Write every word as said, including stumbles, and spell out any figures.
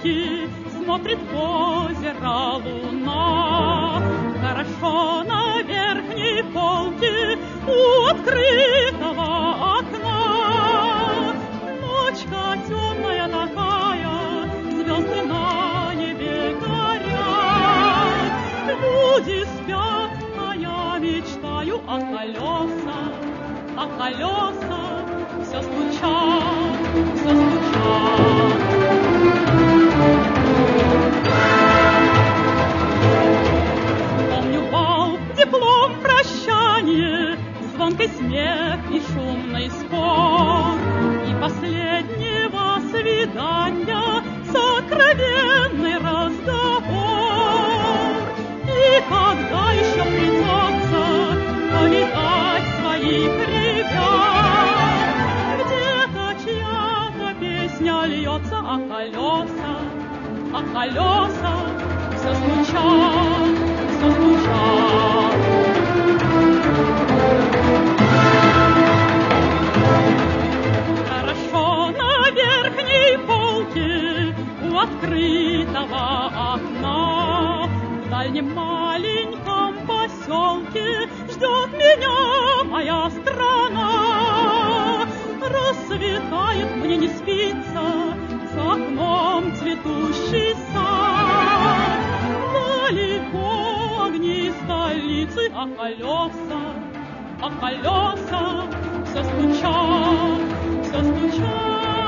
полки смотрит в озеро луна. Хорошо на верхней полке у открытого окна. Ночка темная такая, звезды на небе горят. Люди спят, а я мечтаю о колесах, а колеса все стучат, все стучат. Помню бал, диплом, прощание, звонкий смех и шумный спор, и последнего свидания сокровенный разговор. И когда еще придется повидать своих ребят, где-то чья-то песня льется, а колеса, а колеса все стучат, все стучат. Хорошо на верхней полке у открытого окна в дальнем маленьком поселке ждет меня моя страна. Рассветает, мне не спится, за окном цветущий сад. Далеко огни столицы, а колеса, а колеса все стучат, все стучат.